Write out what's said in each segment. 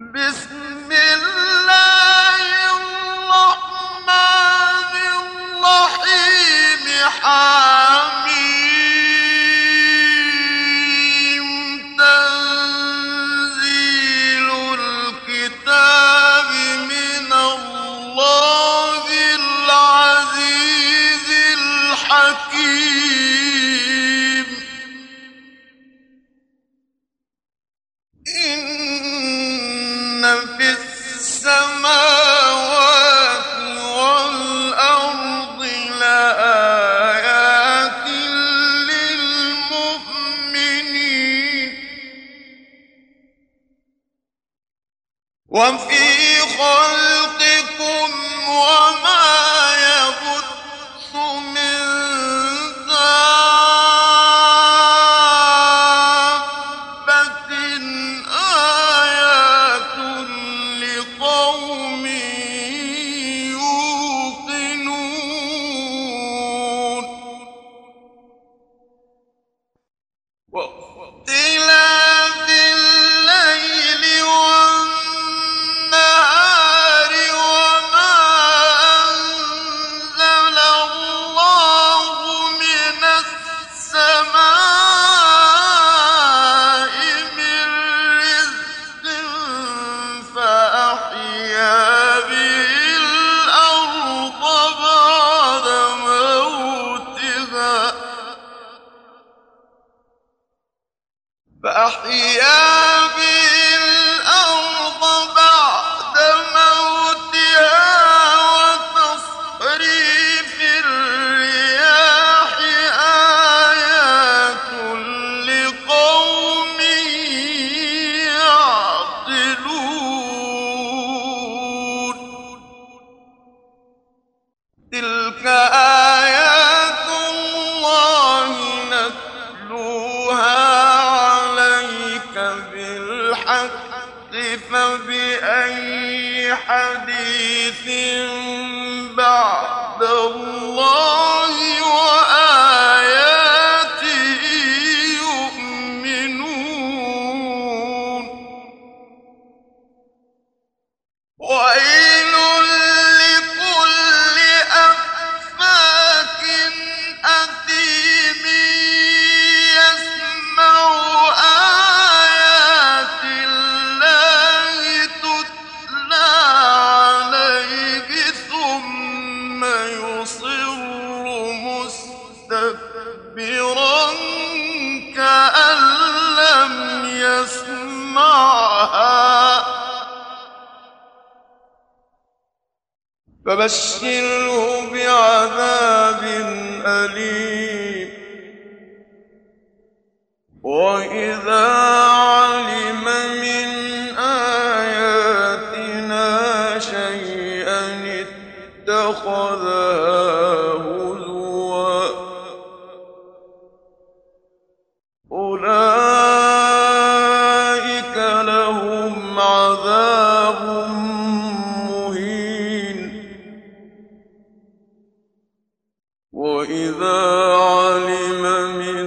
بسم الله الرحمن الرحيم حميم تنزيل الكتاب من الله العزيز الحكيم إن في السماوات والأرض لآيات للمؤمنين وفي خلقكم وما يبث من دابة آيات لقوم يوقنون واختلاف الليل والنهار وما أنزل الله من السماء من رزق فأحيا به الأرض بعد موتها وتصريف الرياح آيات لقوم يعقلون تلك آيات الله نتلوها عليك بالحق فبأي حديث بعد الله وآياته يؤمنون ويل لكل أفاك أثيم يسمع آيات الله تتلى عليه ثم يصر مستكبرا كأن لم يسمعها فبشره بعذاب أليم وإذا علم من آياتنا شيئا اتخذها هزوا أولئك لهم عذاب مهين وإذا علم من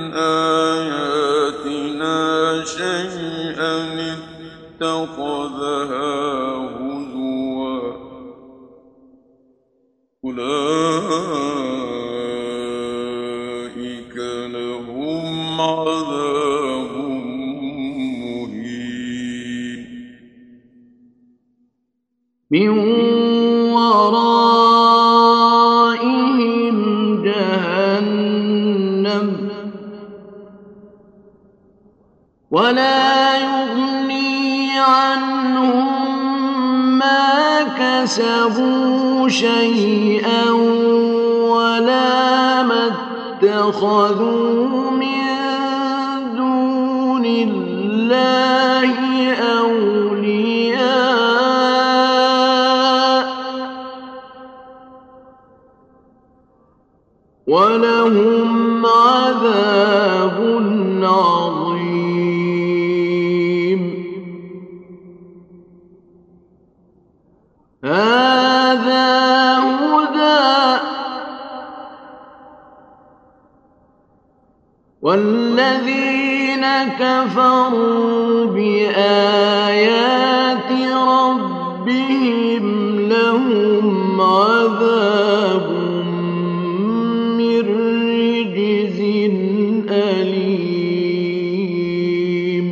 آياتنا شيئا اتخذها هزوا أولئك لهم عذاب مهين من ورائهم جهنم ولا يغني عنهم ما كسبوا شيئا ولا ما اتخذوا من دون الله أولياء ولهم عذاب عظيم هذا هدى والذين كفروا بآيات ربهم لهم عذاب من رجز أليم.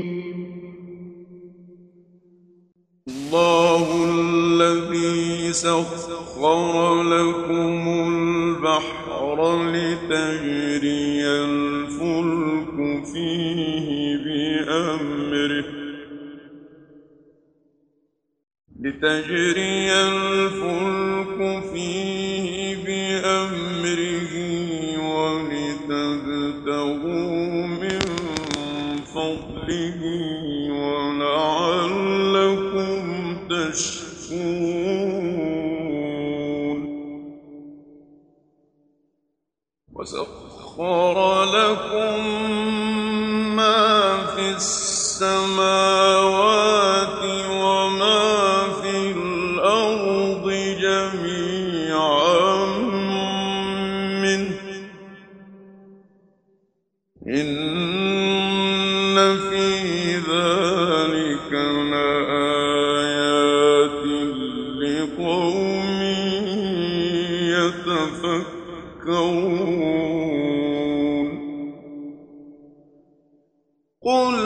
الله الذي سخر لكم البحر لتجري الفلك فيه بأمره ولتبتغوا من فضله ولعلكم تشكرون. وسخر لكم ما في السماوات وما في الأرض جميعا منه إن في ذلك لآيات لقوم يتفكرون. قل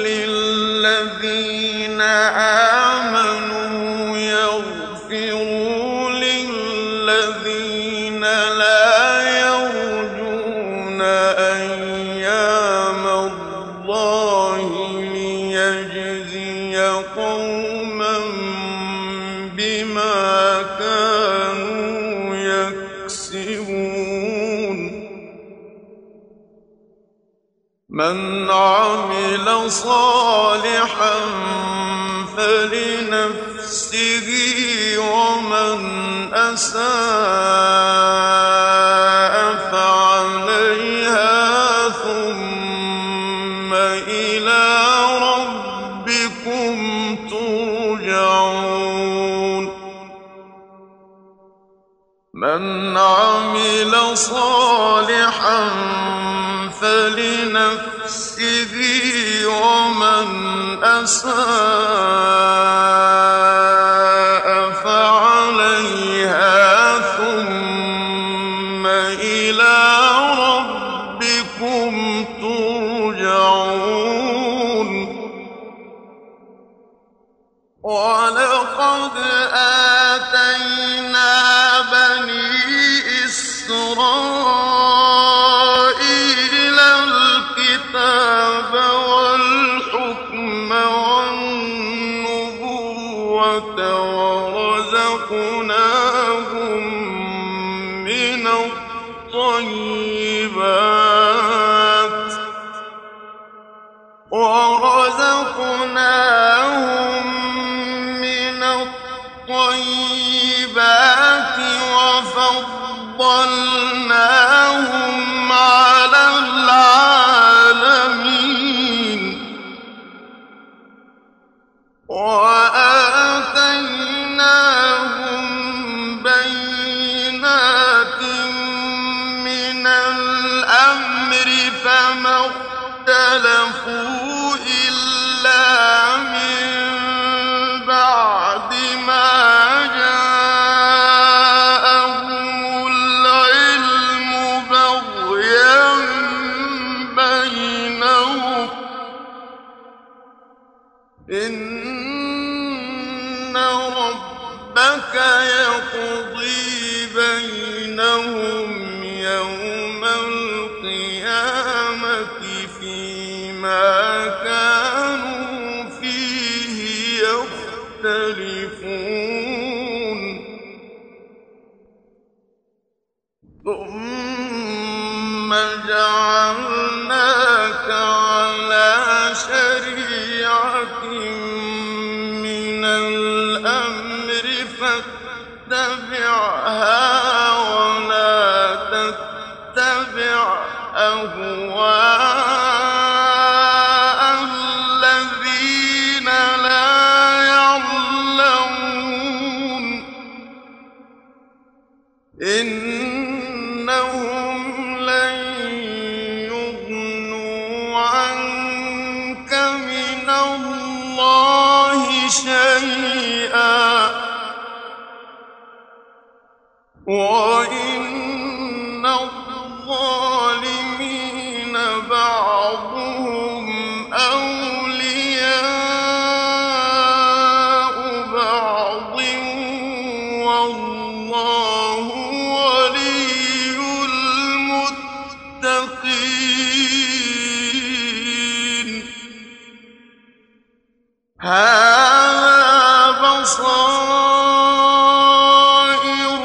للذين آمنوا يغفروا للذين لا يرجون أيام الله ليجزي قوما بما كانوا يكسبون. من عمل صالحا فلنفسه ومن أساء فعليها ثم إلى ربكم ترجعون. من عمل صالحا فلنفسه ومن أساء فعليها ثم إلى ربكم ترجعون. ولقد آتينا بني إسرائيل الكتاب والحكم والنبوة ورزقناهم من الطيبات وفضلناهم على العالمين. وآتيناهم بينات من الأمر فما اختلفوا إلا من بعد ما جاءهم العلم بغيا بينهم. إن ربك يقضي بينهم يوم القيامة فيما كانوا فيه يختلفون. ثم جعلناك على شريعة من الأمر فاتبعها ولا تتبع أهواء الذين لا يعلمون. إنهم لن يغنوا عنك من الله شيئا شيئا وإن الظالمين بعضهم أولياء بعض والله ولي المتقين هذا بصائر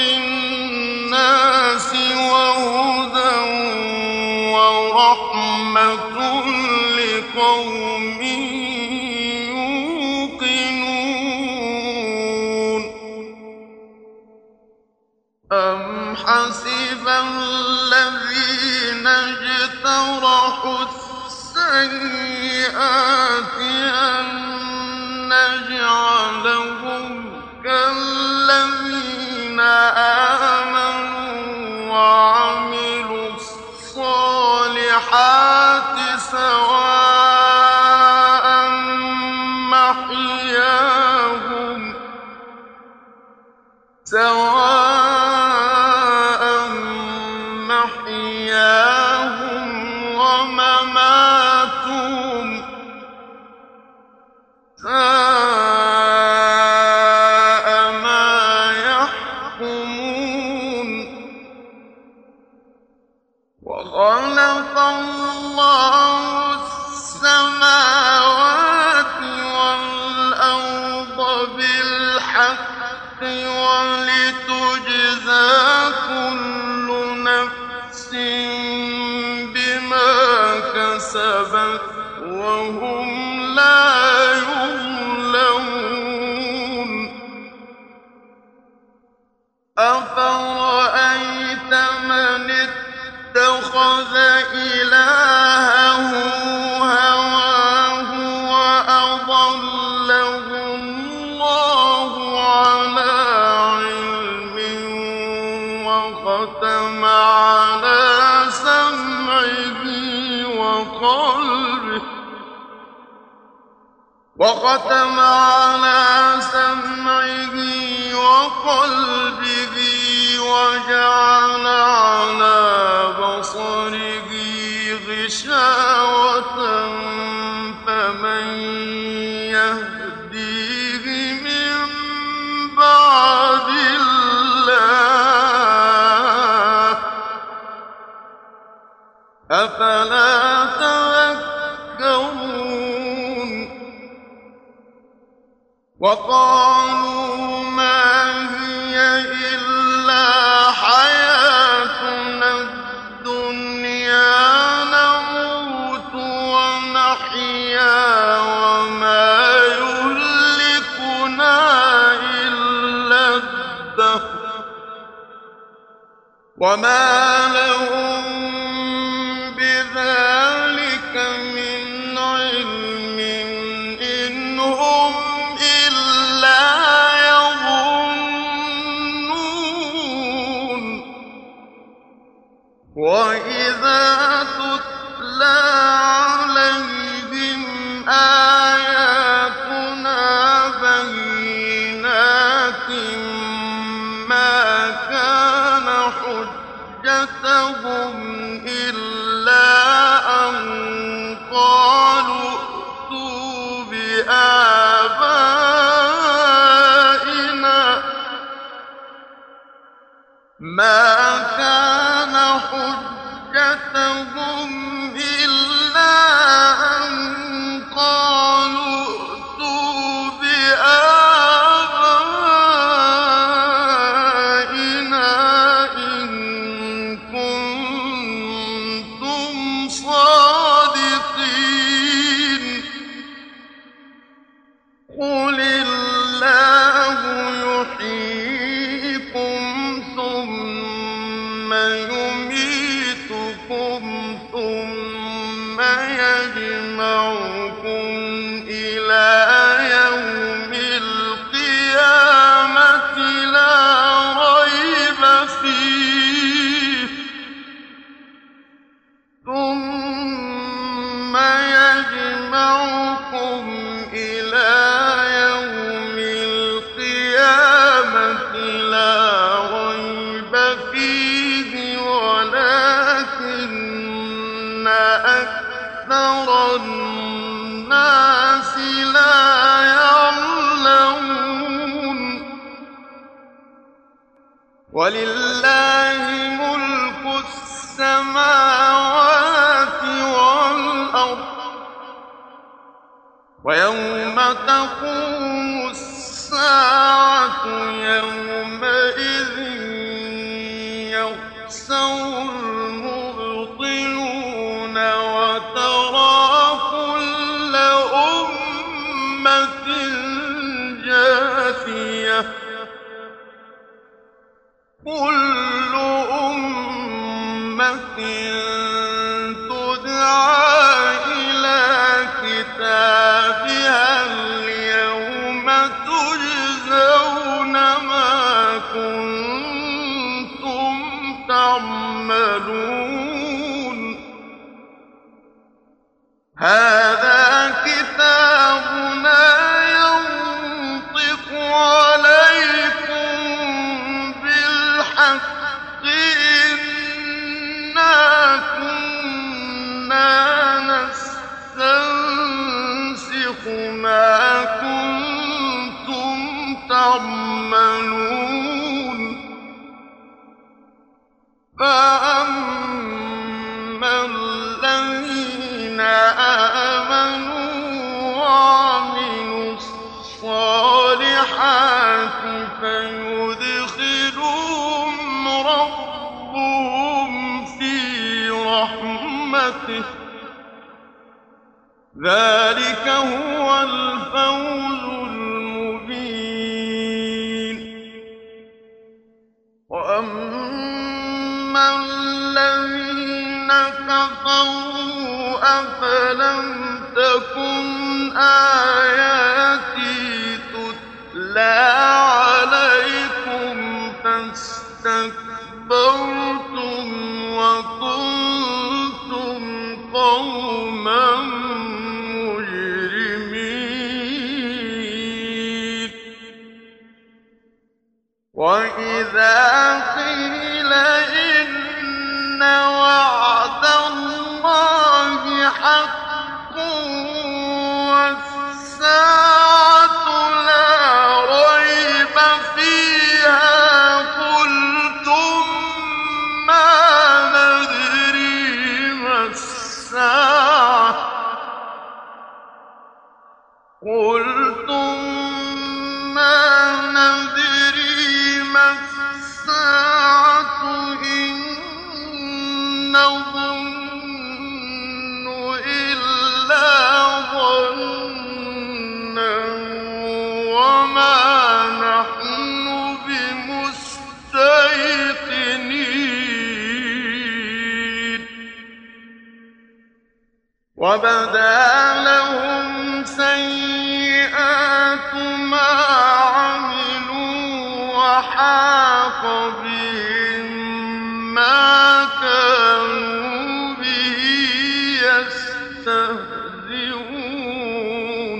للناس وهدى ورحمة لقوم يوقنون أم حسب الذين اجترحوا السيئات أن نجعلهم كالذين آمنوا وعملوا الصالحات سواء محياهم ومماتهم ساء ما يحكمون وخلق الله السماوات والأرض بالحق ولتجزى كل نفس بما كسبت وهم لا يظلمون أفرأيت من اتخذ إلهه هواه وأضله الله على علم وختم على سمعه وقلبه وجعل على بصره غشاوة فمن يهديه من بعد الله أفلا تذكرون وقالوا ما هي إلا حياتنا الدنيا نموت ونحيا وما يهلكنا إلا الدهر وما لهم بذلك من علم إن هم إلا يظنون وإذا تتلى عليهم آياتنا بينات ما كان حجتهم إلا أن قالوا ائتوا بآبائنا ما كان حجتهم إلا أن قالوا ائتوا بآبائنا إن كنتم صادقين قل الله يحييكم ثم يميتكم ثم يجمعكم إلى يوم القيامة لا ريب فيه ثم يجمعكم إلى يوم ولله ملك السماوات والأرض ويوم تقوم الساعة يومئذ يخسر المبطلون وترى كل أمة جاثية كل أمة تدعى إلى كتابها اليوم تجزون ما كنتم تعملون هذا كتابنا ينطق عليكم بالحق إنا كنا نستنسخ ما كنتم تعملون فأما الذين آمنوا وعملوا الصالحات فيدخلهم ربهم في رحمته ذلك هو الفوز المبين وأما الذين كفروا أفلم تكن آياتي تتلى عليكم فاستكبرتم وكنتم قوما مجرمين وإذا قيل إن وعد الله حق والساعة لا ريب فيها قلتم ما ندري ما الساعة قلتم ما ندري ما الساعة إن نظن إلا ظنا وما نحن بمستيقنين وبدا لهم سيئات ما عملوا وحاق بهم ما كانوا به يستهزئون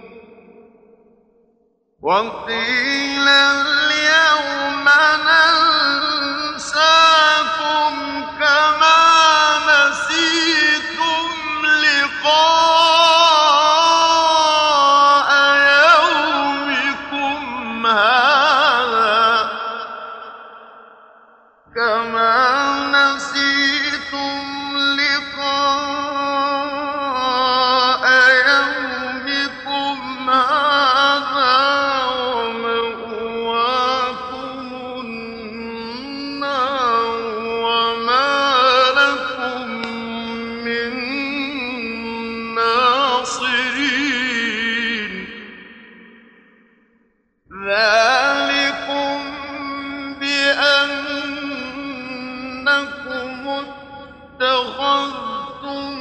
وقيل اليوم ننساكم كما نسيتم لقاء يومكم هذا كما نسيتم لقاء يومكم هذا ومأواكم النار وما لكم من ناصرين ذلكم بأنكم اتخذتم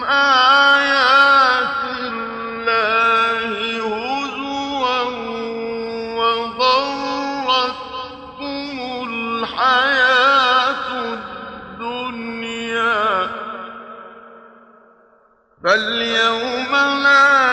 آيات الله هزوا وغرتكم الحياة الدنيا فاليوم لا